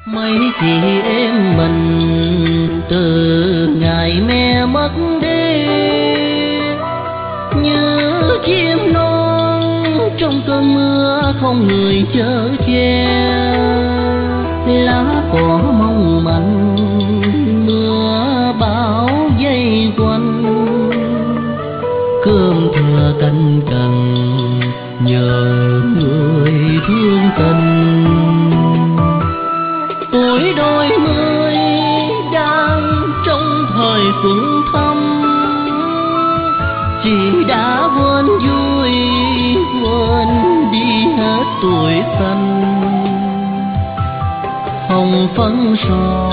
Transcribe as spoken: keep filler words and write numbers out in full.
Mấy chị em mình từ ngày mẹ mất đi, như chim non trong cơn mưa không người chở che. Lá cỏ mong manh mưa bão dây quanh, cơm thừa canh cần nhờ người thương tình. Tuổi đôi mươi đang trong thời xuân thăm, chị đã quên vui quên đi hết tuổi xanh. Hồng phấn son